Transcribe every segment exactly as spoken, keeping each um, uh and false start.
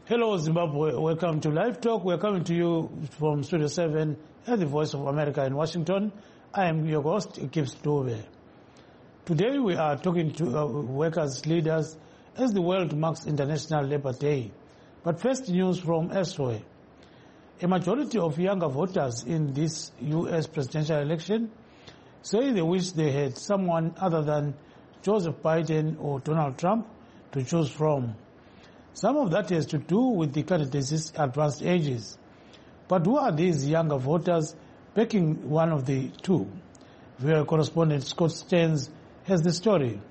Hello, Zimbabwe. Welcome to Live Talk. We're coming to you from Studio seven at the Voice of America in Washington. I am your host, Gibbs Dove. Today we are talking to uh, workers' leaders as the world marks International Labour Day. But first, news from elsewhere. A majority of younger voters in this U S presidential election say they wish they had someone other than Joseph Biden or Donald Trump to choose from. Some of that has to do with the candidates' advanced ages. But who are these younger voters backing one of the two? V O A correspondent Scott Stearns has the story.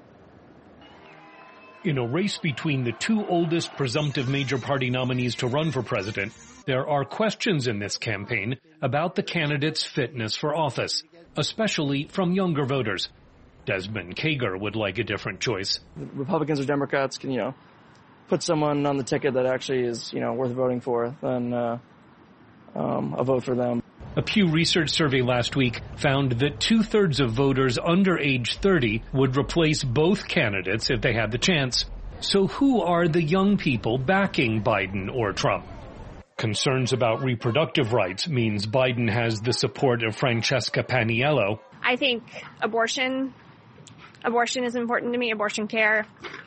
In a race between the two oldest presumptive major party nominees to run for president, there are questions in this campaign about the candidates' fitness for office, especially from younger voters. Desmond Kager would like a different choice. Republicans or Democrats can, you know, put someone on the ticket that actually is, you know, worth voting for, then uh, um, a vote for them. A Pew Research survey last week found that two-thirds of voters under age thirty would replace both candidates if they had the chance. So who are the young people backing Biden or Trump? Concerns about reproductive rights means Biden has the support of Francesca Paniello. I think abortion, abortion is important to me, abortion care,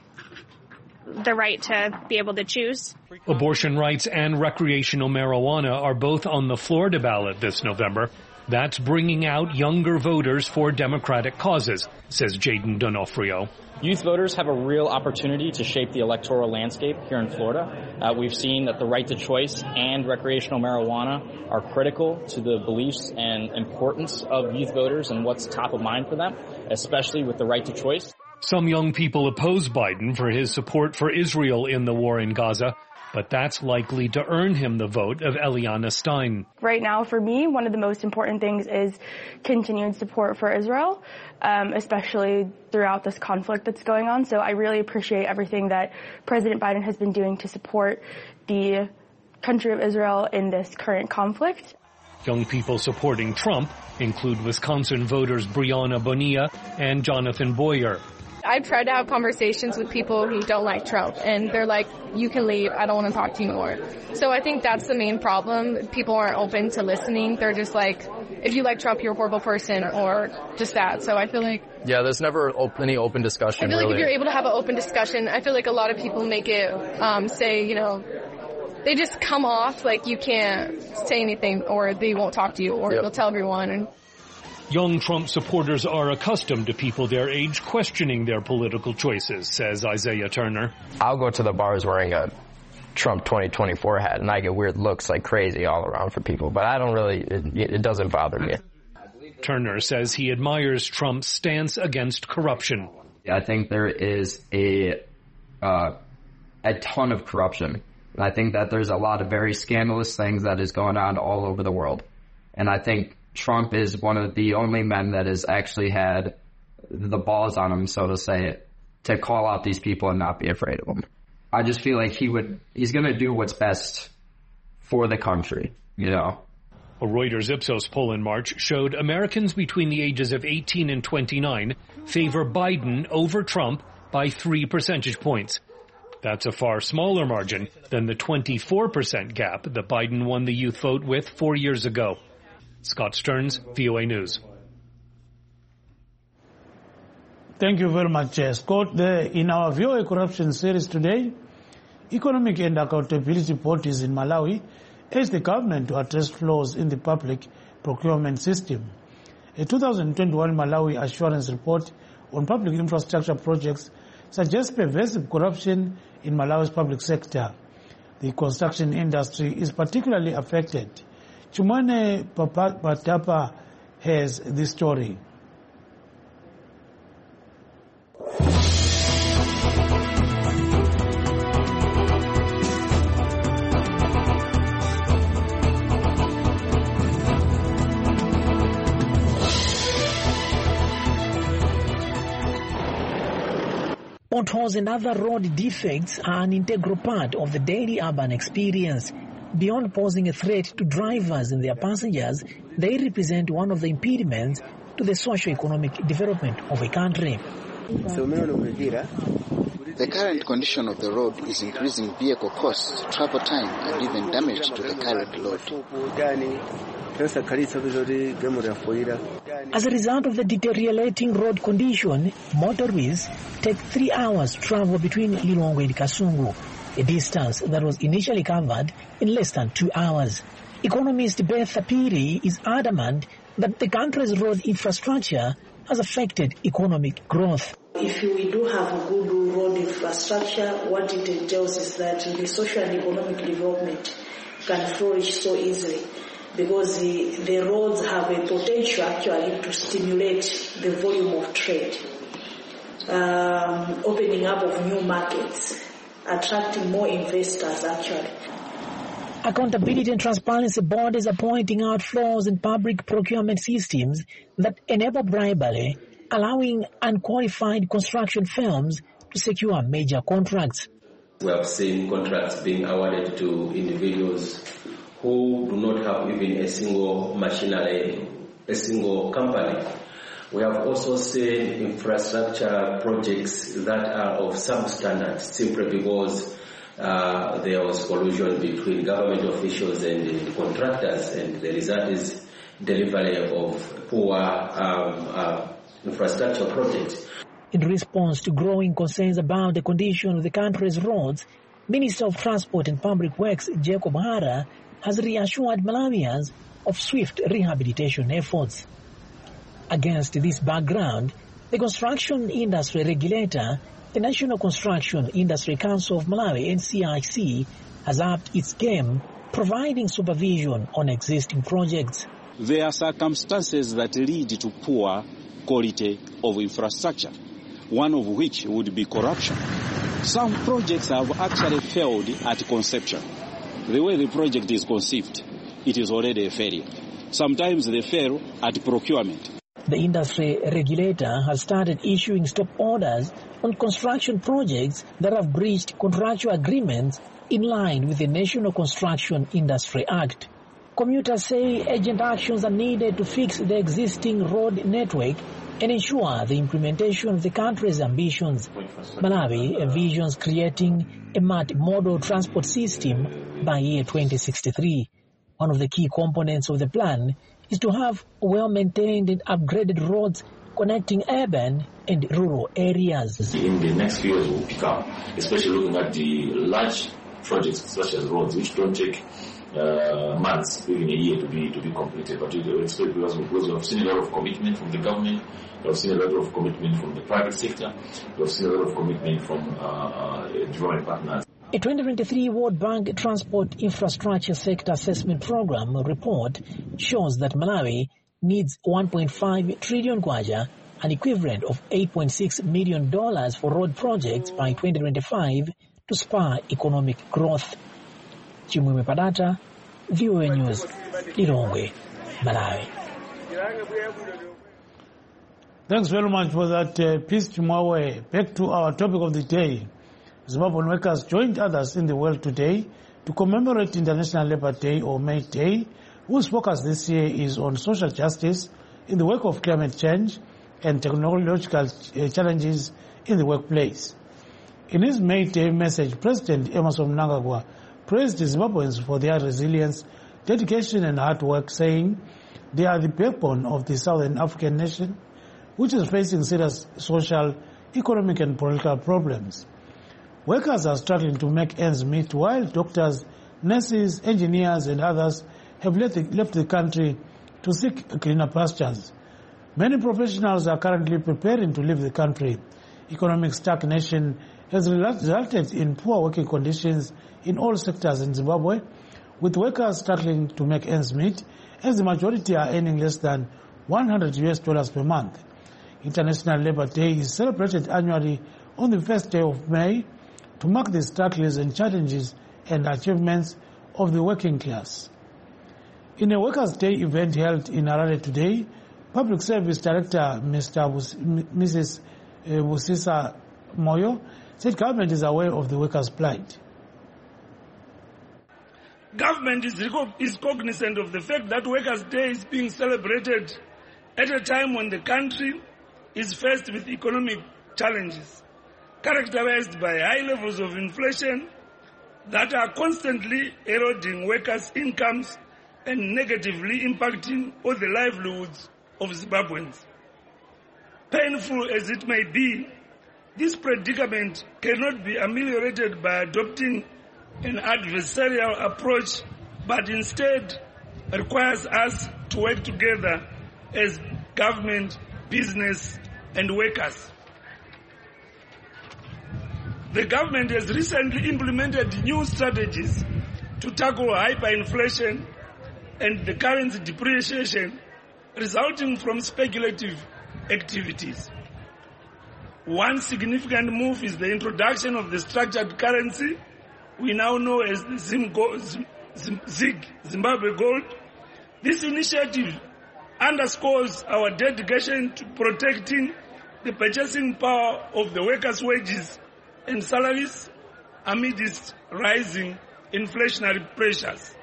the right to be able to choose. Abortion rights and recreational marijuana are both on the Florida ballot this November. That's bringing out younger voters for Democratic causes, says Jaden D'Onofrio. Youth voters have a real opportunity to shape the electoral landscape here in Florida. Uh, we've seen that the right to choice and recreational marijuana are critical to the beliefs and importance of youth voters and what's top of mind for them, especially with the right to choice. Some young people oppose Biden for his support for Israel in the war in Gaza, but that's likely to earn him the vote of Eliana Stein. Right now, for me, one of the most important things is continued support for Israel, um, especially throughout this conflict that's going on. So I really appreciate everything that President Biden has been doing to support the country of Israel in this current conflict. Young people supporting Trump include Wisconsin voters Brianna Bonilla and Jonathan Boyer. I've tried to have conversations with people who don't like Trump, and they're like, you can leave, I don't want to talk to you more. So I think that's the main problem. People aren't open to listening. They're just like, if you like Trump, you're a horrible person, or just that. So I feel like... Yeah, there's never any open discussion, I feel really. like if you're able to have an open discussion, I feel like a lot of people make it um, say, you know, they just come off like you can't say anything, or they won't talk to you, or yep. they'll tell everyone. And young Trump supporters are accustomed to people their age questioning their political choices, says Isaiah Turner. I'll go to the bars wearing a Trump twenty twenty-four hat, and I get weird looks like crazy all around from people, but I don't really, it, it doesn't bother me. Turner says he admires Trump's stance against corruption. I think there is a uh, a ton of corruption. And I think that there's a lot of very scandalous things that is going on all over the world. And I think Trump is one of the only men that has actually had the balls on him, so to say, to call out these people and not be afraid of them. I just feel like he would, he's going to do what's best for the country, you know. A Reuters Ipsos poll in March showed Americans between the ages of eighteen and twenty-nine favor Biden over Trump by three percentage points. That's a far smaller margin than the twenty-four percent gap that Biden won the youth vote with four years ago. Scott Stearns, V O A News. Thank you very much, uh, Scott. The, in our V O A Corruption series today, Economic and Accountability Bodies in Malawi urge the government to address flaws in the public procurement system. A two thousand twenty-one Malawi Assurance Report on public infrastructure projects suggests pervasive corruption in Malawi's public sector. The construction industry is particularly affected. Chumane Patapa has this story. Potholes and other road defects are an integral part of the daily urban experience. Beyond posing a threat to drivers and their passengers, they represent one of the impediments to the socio-economic development of a country. The current condition of the road is increasing vehicle costs, travel time, and even damage to the carried load. As a result of the deteriorating road condition, motorists take three hours to travel between Lilongwe and Kasungu, a distance that was initially covered in less than two hours. Economist Beth Apiri is adamant that the country's road infrastructure has affected economic growth. If we do have a good road infrastructure, what it entails is that the social and economic development can flourish so easily, because the, the roads have a potential actually to stimulate the volume of trade, um, opening up of new markets, attracting more investors actually. Accountability and transparency bodies are pointing out flaws in public procurement systems that enable bribery, allowing unqualified construction firms to secure major contracts. We have seen contracts being awarded to individuals who do not have even a single machinery, a single company. We have also seen infrastructure projects that are of substandard simply because uh, there was collusion between government officials and the contractors, and the result is delivery of poor um, uh, infrastructure projects. In response to growing concerns about the condition of the country's roads, Minister of Transport and Public Works Jacob Hara has reassured Malawians of swift rehabilitation efforts. Against this background, the construction industry regulator, the National Construction Industry Council of Malawi, N C I C, has upped its game, providing supervision on existing projects. There are circumstances that lead to poor quality of infrastructure, one of which would be corruption. Some projects have actually failed at conception. The way the project is conceived, it is already a failure. Sometimes they fail at procurement. The industry regulator has started issuing stop orders on construction projects that have breached contractual agreements in line with the National Construction Industry Act. Commuters say urgent actions are needed to fix the existing road network and ensure the implementation of the country's ambitions. Malawi envisions creating a multi-modal transport system by year twenty sixty-three. One of the key components of the plan is to have well-maintained and upgraded roads connecting urban and rural areas. In the next few years, we'll pick up, especially looking at the large projects such as roads, which don't take uh, months, even a year to be to be completed. But we expect, because, because we have seen a lot of commitment from the government, we have seen a lot of commitment from the private sector, we have seen a lot of commitment from uh, uh, development partners. A twenty twenty-three World Bank Transport Infrastructure Sector Assessment Program report shows that Malawi needs one point five trillion kwacha, an equivalent of eight point six million dollars for road projects by twenty twenty-five to spur economic growth. Chimwemwe Padata, V O A News, Lilongwe, Malawi. Thanks very much for that, uh, Peace Chimwawe. Back to our topic of the day. Zimbabwean workers joined others in the world today to commemorate International Labour Day, or May Day, whose focus this year is on social justice in the wake of climate change and technological challenges in the workplace. In his May Day message, President Emmerson Mnangagwa praised Zimbabweans for their resilience, dedication and hard work, saying they are the backbone of the Southern African nation, which is facing serious social, economic and political problems. Workers are struggling to make ends meet, while doctors, nurses, engineers and others have left the, left the country to seek cleaner pastures. Many professionals are currently preparing to leave the country. Economic stagnation has resulted in poor working conditions in all sectors in Zimbabwe, with workers struggling to make ends meet, as the majority are earning less than one hundred U S dollars per month. International Labour Day is celebrated annually on the first day of May to mark the struggles and challenges and achievements of the working class. In a Workers' Day event held in Harare today, Public Service Director Mister Missus Busisa Moyo said government is aware of the workers' plight. Government is, is cognizant of the fact that Workers' Day is being celebrated at a time when the country is faced with economic challenges. characterized by high levels of inflation that are constantly eroding workers' incomes and negatively impacting on the livelihoods of Zimbabweans. Painful as it may be, this predicament cannot be ameliorated by adopting an adversarial approach, but instead requires us to work together as government, business, and workers. The government has recently implemented new strategies to tackle hyperinflation and the currency depreciation resulting from speculative activities. One significant move is the introduction of the structured currency we now know as the ZIG, Zimbabwe Gold. This initiative underscores our dedication to protecting the purchasing power of the workers' wages and salaries amidst rising inflationary pressures.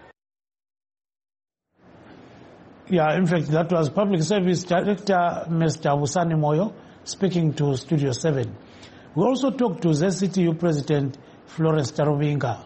Yeah, in fact, that was Public Service Director Mister Vusani Moyo speaking to Studio seven. We also talked to Z C T U President Florence Taruvinga.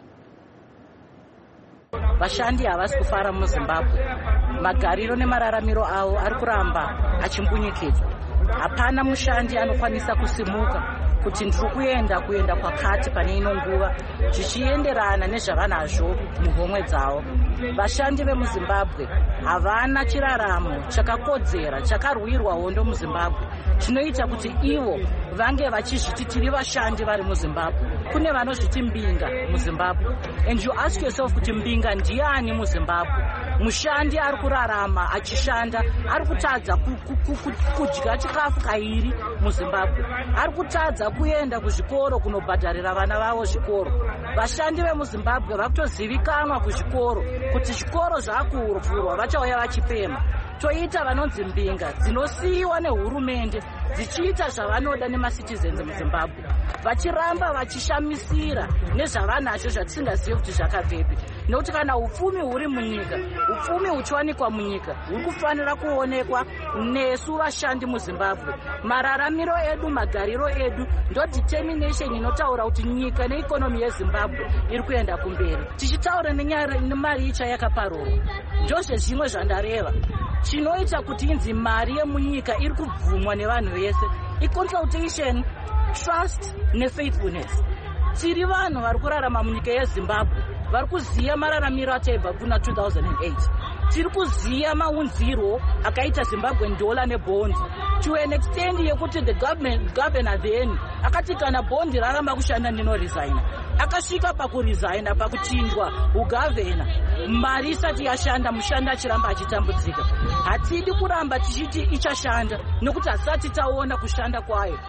Vashandi havasi kufara muZimbabwe. Magariro nemararamiro avo ari kuramba achimbunyikidzwa. Hapana mushandi anokwanisa kusimuka kuti ndiri kuenda kuenda kwakati pane ino nguva zvichienderana nezvavanazvo muhomwe dzavo. Vashandi vemuZimbabwe havana chiraramo chakakodzera chakarwirwa hondo muZimbabwe chinoita kuti ivo vange vachizviti tiri vashandi vari muZimbabwe. Kune vanozviti mbinga muZimbabwe. And you ask yourself kuti mbinga ndiani muZimbabwe? Mushandi ari kurarama achishanda ari kutadza kudya chikafu kairi muZimbabwe. Ari kutadza kuenda kuzvikoro kunobhadharira vana vavo zvikoro. Vashandi vemuZimbabwe vakutozivikanwa kuzvikoro kuti zvikoro zvakuvhurwa vachauya vachipema. Toita vanonzi mbinga dzinosiyiwa nehurumende dzichiita zvavanoda nemacitizens muZimbabwe, vachiramba vachishamisira nezvavanazvo zvatisingazivi kuti zvakabvepi. Nokuti kana upfumi huri munyika, upfumi huchiwanikwa munyika, huri kufanira kuonekwa nesu vashandi muZimbabwe. Mararamiro edu, magariro edu ndo determination inotaura kuti nyika neikonomi yeZimbabwe iri kuenda kumberi. Tichitaura nenyaya nemari icha yakaparora, ndozve zvimwe zvandareva. Chinoita kuti inzi mari yemunyika iri kubvumwa nevanhu vese iconsultation, trust nefaithfulness. Tiri vanhu vari kurarama munyika yeZimbabwe vari kuziya mararamiro ataibva kuna two thousand eight. Tiri kuziya maunziro akaita Zimbabwe dollar nebond to an extent yekuti the government governor then akati kana bond raramba kushanda ndino resign. Akasvika pakuresigna pakuchinjwa ugavhena mari isati yashanda mushanda achiramba achitambudzika. Hatidi kuramba tichiti ichashanda nokuti hasati taona kushanda kwayo.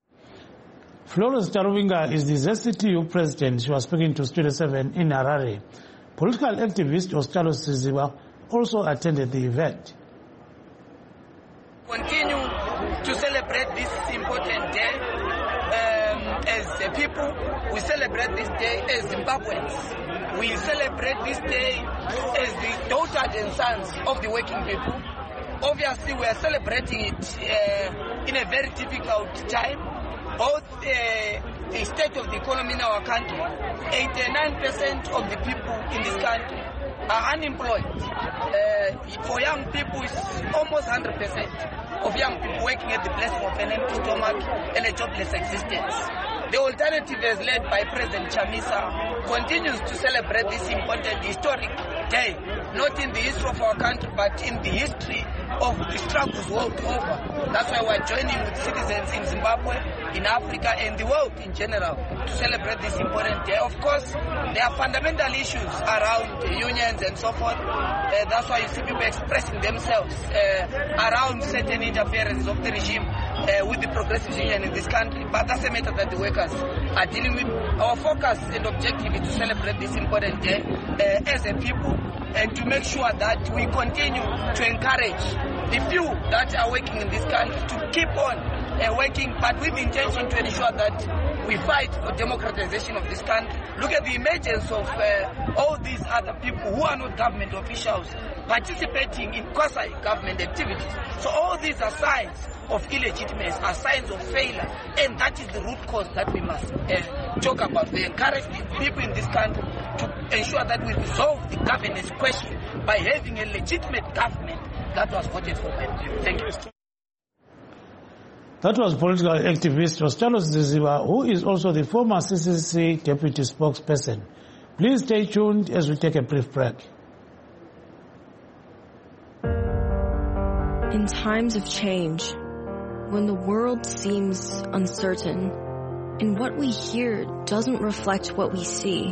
Florence Taruvinga is the Z C T U president. She was speaking to Studio seven in Harare. Political activist Ostalo Siziba also attended the event. Continue to celebrate this important day. Um, as a people, we celebrate this day as Zimbabweans. We celebrate this day as the daughters and sons of the working people. Obviously, we are celebrating it uh, in a very difficult time. Both uh, the state of the economy in our country, eighty-nine percent of the people in this country are unemployed. Uh, for young people, it's almost one hundred percent of young people working at the blessing of an empty stomach and a jobless existence. The alternative, as led by President Chamisa, continues to celebrate this important historic day, not in the history of our country, but in the history of the struggles world over. That's why we're joining with citizens in Zimbabwe, in Africa, and the world in general to celebrate this important day. Of course, there are fundamental issues around unions and so forth. Uh, that's why you see people expressing themselves uh, around certain interference of the regime uh, with the progressive union in this country. But that's a matter that the workers are dealing with. Our focus and objective is to celebrate this important day uh, as a people and to make sure that we continue to encourage the few that are working in this country to keep on uh, working, but with the intention to ensure that we fight for democratization of this country. Look at the emergence of uh, all these other people who are not government officials participating in quasi-government activities. So all these are signs of illegitimacy are signs of failure, and that is the root cause that we must uh, talk about. We encourage the people in this country to ensure that we resolve the governance question by having a legitimate government that was voted for by the people. Thank you. That was political activist Rostalos Ziziba, who is also the former C C C deputy spokesperson. Please stay tuned as we take a brief break. In times of change, when the world seems uncertain and what we hear doesn't reflect what we see,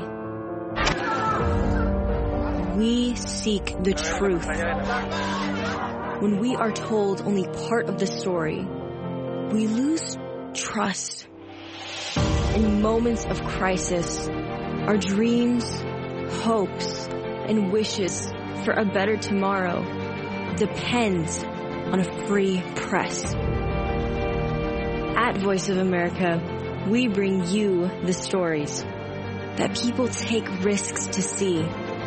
we seek the truth. When we are told only part of the story, we lose trust. In moments of crisis, our dreams, hopes, and wishes for a better tomorrow depends on a free press. At Voice of America, we bring you the stories that people take risks to see.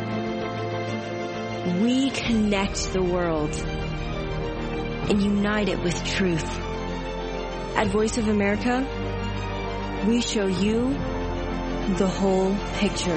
We connect the world and unite it with truth. At Voice of America, we show you the whole picture.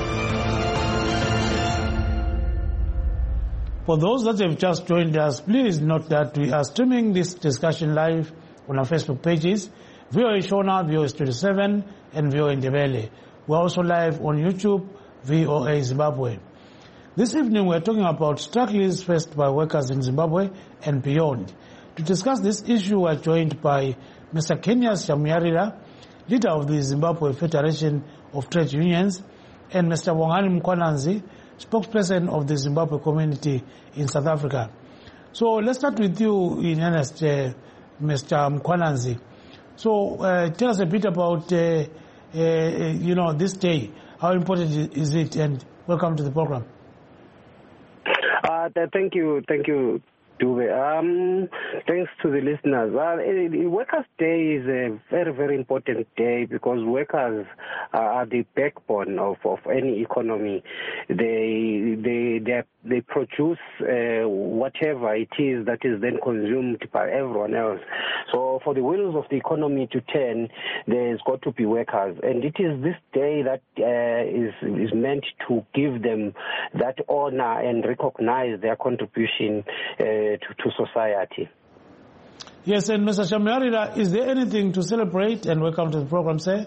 For those that have just joined us, please note that we are streaming this discussion live on our Facebook pages, V O A Shona, V O A Studio seven, and V O A Ndebele. We're also live on YouTube, V O A Zimbabwe. This evening we're talking about struggles faced by workers in Zimbabwe and beyond. To discuss this issue, we're joined by Mister Kenyas Shamuyarira, leader of the Zimbabwe Federation of Trade Unions, and Mister Bongani Mkhwananzi, spokesperson of the Zimbabwe community in South Africa. So let's start with you, in earnest, uh, Mister Mkhwananzi. So uh, tell us a bit about, uh, uh, you know, this day. How important is it? And welcome to the program. Uh, thank you, thank you. Um, thanks to the listeners. Uh, Workers' Day is a very, very important day because workers are the backbone of, of any economy. They they they, they produce uh, whatever it is that is then consumed by everyone else. So for the wheels of the economy to turn, there's got to be workers, and it is this day that uh, is is meant to give them that honor and recognize their contribution Uh, To, to society. Yes, and Mister Shamuyarira, is there anything to celebrate? And welcome to the program, sir.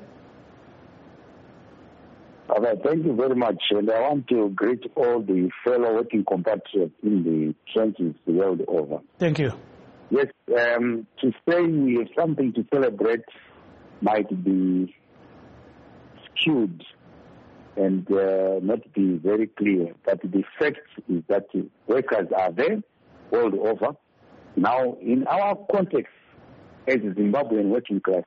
Okay, thank you very much. And I want to greet all the fellow working compatriots in the trenches the world over. Thank you. Yes, um, to say we have something to celebrate might be skewed and uh, not be very clear. But the fact is that workers are there world over. Now, in our context as a Zimbabwean working class,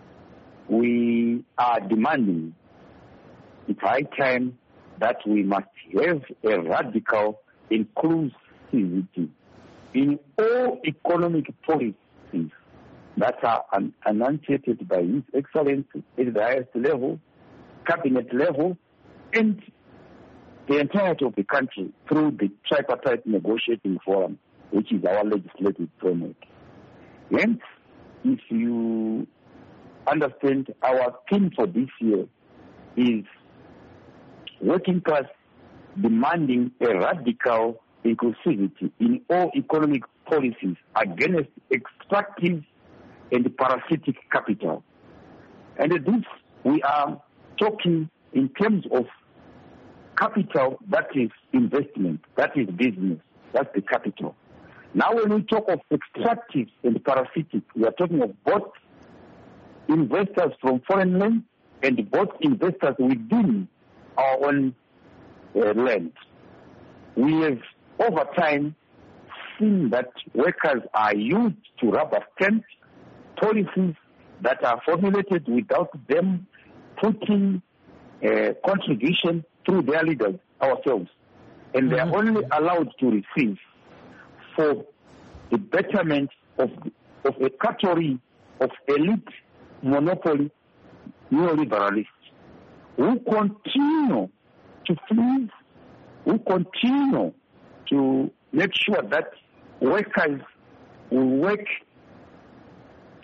we are demanding it's high time that we must have a radical inclusivity in all economic policies that are enunciated by His Excellency at the highest level, cabinet level, and the entirety of the country through the tripartite negotiating forum, which is our legislative framework. Hence, if you understand, our theme for this year is working class demanding a radical inclusivity in all economic policies against extractive and parasitic capital. And this, we are talking in terms of capital, that is investment, that is business, that's the capital. Now when we talk of extractive and parasitic, we are talking of both investors from foreign land and both investors within our own uh, land. We have over time seen that workers are used to rubber stamp policies that are formulated without them putting uh, contribution through their leaders, ourselves. And they are only allowed to receive for the betterment of, of a category of elite monopoly neoliberalists who continue to please, who continue to make sure that workers will work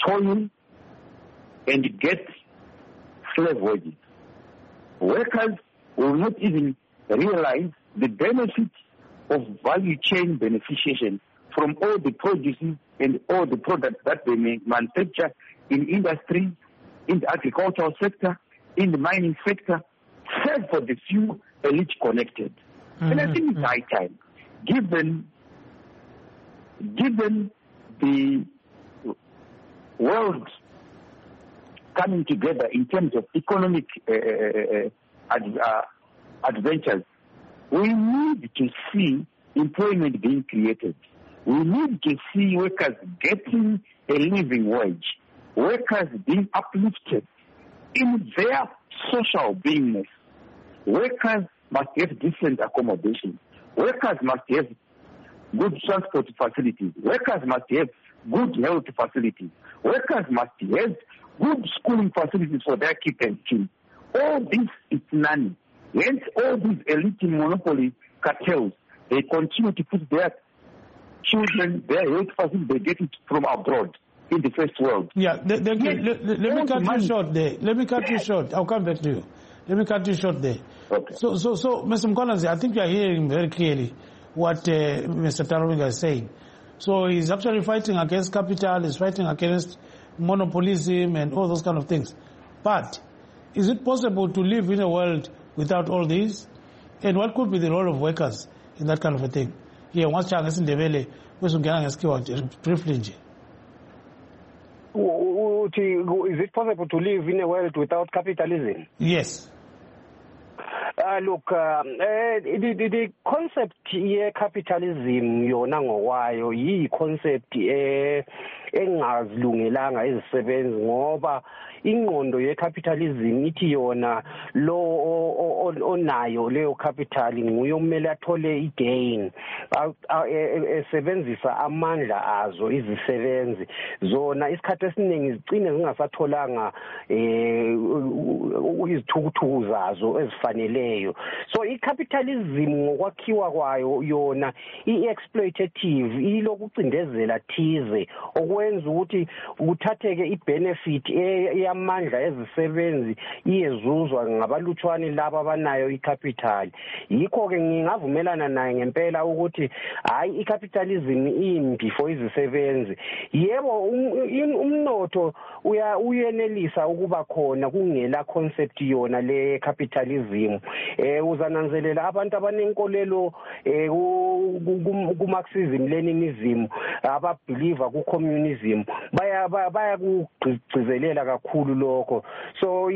toil and get slave wages. Workers will not even realize the benefits of value chain beneficiation from all the produces and all the products that they may manufacture in industry, in the agricultural sector, in the mining sector, save for the few elite connected. Mm-hmm. And I think it's high time, given, given the world coming together in terms of economic uh, ad, uh, adventures, we need to see employment being created. We need to see workers getting a living wage, workers being uplifted in their social beingness. Workers must have decent accommodation. Workers must have good transport facilities. Workers must have good health facilities. Workers must have good schooling facilities for their kids and children. All this is none. Hence, all these elite monopoly cartels, they continue to put their children, their health facilities, they get it from abroad in the first world. Yeah, they, they, yes, let, let, let me cut money. you short there. Let me cut you short. I'll come back to you. Let me cut you short there. Okay. So, so, so, Mister Mkhwanazi, I think you are hearing very clearly what uh, Mister Taruvinga is saying. So he's actually fighting against capital, he's fighting against monopolism and all those kind of things. But is it possible to live in a world without all these? And what could be the role of workers in that kind of a thing? Yeah, once changa sindebele, wesungena ngeskiwa briefly nje. Is it possible to live in a world without capitalism? Yes. Uh, look, uh, uh, the, the, the concept ye capitalism yona ngokwayo yi concept eh engazilungelanga izisebenzi ngoba ingqondo ye capitalism ithi yona lo onayo leyo capital nguye omele athole igain esebenzisa amandla azo izisebenzi zona isikhathi esiningi zicine zingasatholanga eh izithukuthuku zazo ezifaneleyo. So i-capitalism ngokwakhiwa kwayo yona i-exploitative ilokucindezela thize okwenza ukuthi kuthatheke i-benefit eyamandla ezisebenzi iyezuzwa ngabalutshwane laba abanayo i-capital. Yikho-ke ngingavumelana naye ngempela ukuthi hayi i-capitalism imbi for izisebenzi. Yebo umnotho uyenelisa ukuba khona kungela concept yona le capitalism. Eh uzananzelela abantu abanenkolelo eh ku Marxism Leninism ababeliever ku communism baya baya kugcizelela kakhulu lokho. So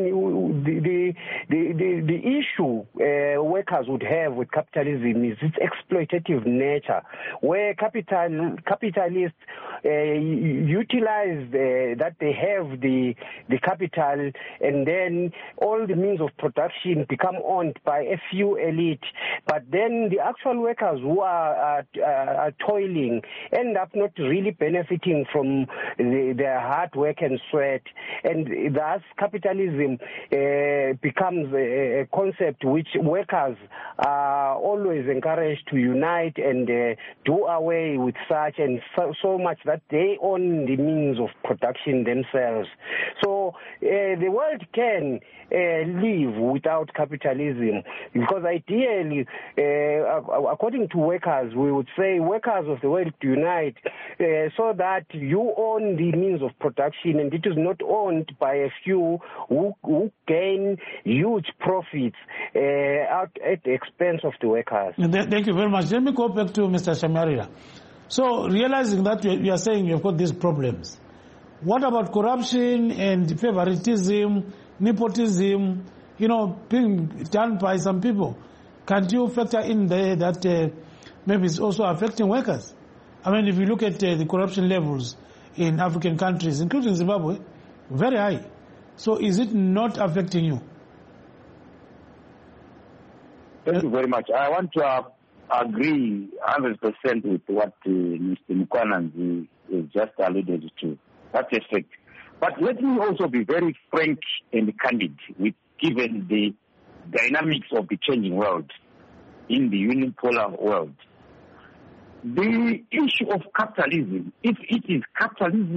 the the the the issue uh, workers would have with capitalism is its exploitative nature, where capital capitalists uh, utilize the, that they have the the capital, and then all the means of production become owned by a few elite, but then the actual workers who are, uh, uh, are toiling end up not really benefiting from the, their hard work and sweat, and thus capitalism uh, becomes a, a concept which workers are always encouraged to unite and uh, do away with such, and so, so much that they own the means of production themselves. So uh, the world can uh, live without capitalism, because ideally, uh, according to workers, we would say workers of the world unite uh, so that you own the means of production and it is not owned by a few who, who gain huge profits uh, out at the expense of the workers. Thank you very much. Let me go back to Mister Shamarila. So, realizing that you are saying you've got these problems, what about corruption and favoritism, nepotism, you know, being done by some people? Can't you factor in there that uh, maybe it's also affecting workers? I mean, if you look at uh, the corruption levels in African countries, including Zimbabwe, very high. So is it not affecting you? Thank you very much. I want to uh, agree one hundred percent with what uh, Mister Mkhwanazi has just alluded to. That's a fact. But let me also be very frank and candid with given the dynamics of the changing world, in the unipolar world. The issue of capitalism, if it is capitalism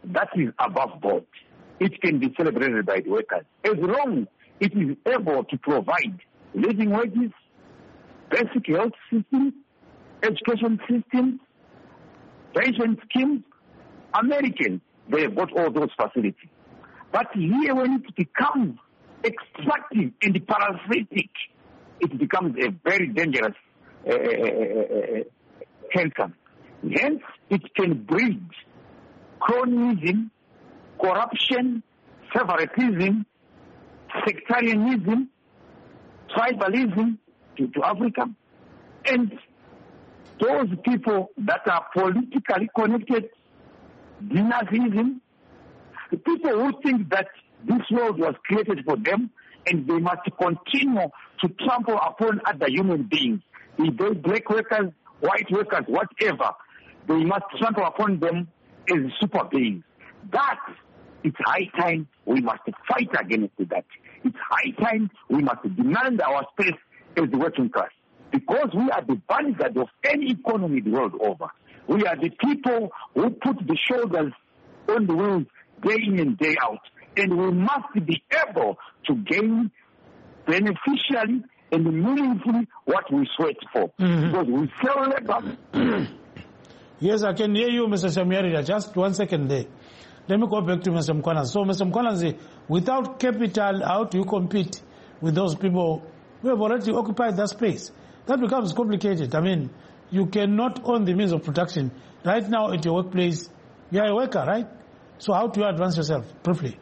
that is above board. It can be celebrated by the workers as long as it is able to provide living wages, basic health systems, education systems, pension schemes. Americans, they have got all those facilities. But here when it becomes extractive and parasitic, it becomes a very dangerous uh, uh, cancer. Hence, it can breed cronyism, corruption, favoritism, sectarianism, tribalism to, to Africa. And those people that are politically connected, dynastism, the people who think that this world was created for them and they must continue to trample upon other human beings, be they black workers, white workers, whatever, they must trample upon them as super beings. That, it's high time we must fight against that. It's high time we must demand our space as the working class. Because we are the vanguard of any economy the world over. We are the people who put the shoulders on the wheels day in and day out. And we must be able to gain beneficially and meaningfully what we sweat for. Mm-hmm. Because we sell labor. Yes, I can hear you, Mister Shamyarira. Just one second there. Let me go back to Mister Mkwananzi. So, Mister Mkwananzi, without capital, how do you compete with those people who have already occupied that space? That becomes complicated. I mean, you cannot own the means of production. Right now at your workplace, you are a worker, right? So how do you advance yourself? Briefly.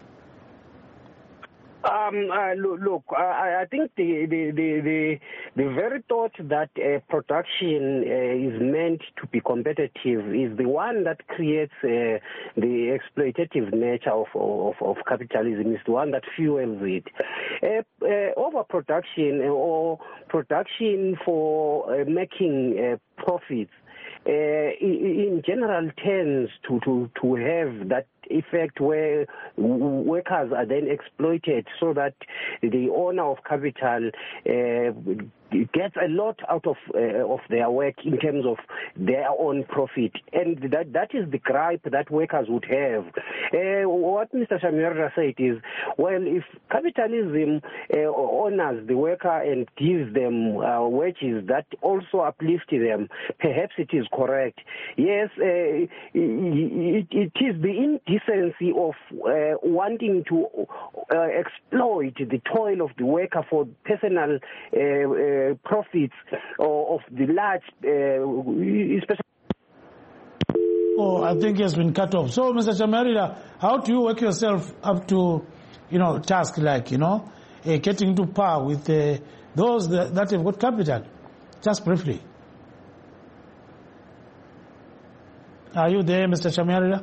Um, uh, look, look I, I think the, the, the, the, the very thought that uh, production uh, is meant to be competitive is the one that creates uh, the exploitative nature of, of, of capitalism, is the one that fuels it. Uh, uh, overproduction or production for uh, making uh, profits uh, in general tends to, to, to have that effect where workers are then exploited so that the owner of capital uh, gets a lot out of uh, of their work in terms of their own profit, and that that is the gripe that workers would have. Uh, what Mister Shamyarira said is, well, if capitalism uh, honors the worker and gives them uh, wages that also uplift them, perhaps it is correct. Yes, uh, it, it is the indecency of uh, wanting to uh, exploit the toil of the worker for personal uh, uh, profits of the large, uh, especially. Oh, I think he has been cut off. So, Mister Shamyarira, how do you work yourself up to, you know, tasks like, you know, uh, getting to par with uh, those that, that have got capital? Just briefly. Are you there, Mister Shamyarira?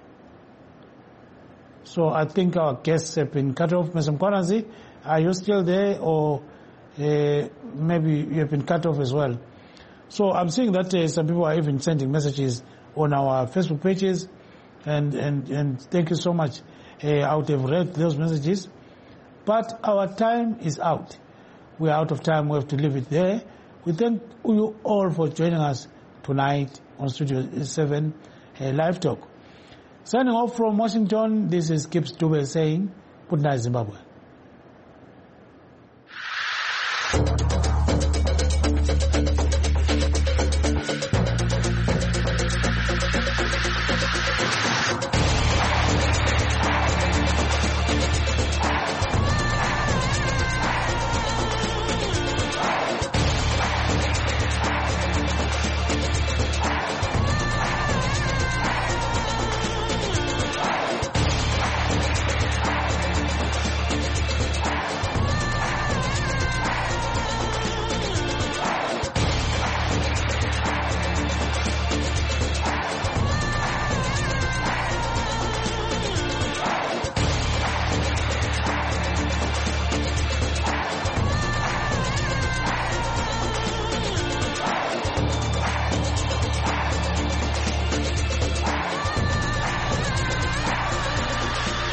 So I think our guests have been cut off. Mister Mkwananzi, are you still there, or uh, maybe you have been cut off as well? So I'm seeing that uh, some people are even sending messages on our Facebook pages, and and, and thank you so much. Uh, I would have read those messages, but our time is out. We are out of time. We have to leave it there. We thank you all for joining us tonight on Studio seven uh, Live Talk. Signing off from Washington, this is Gibbs Dube saying, good night, Zimbabwe.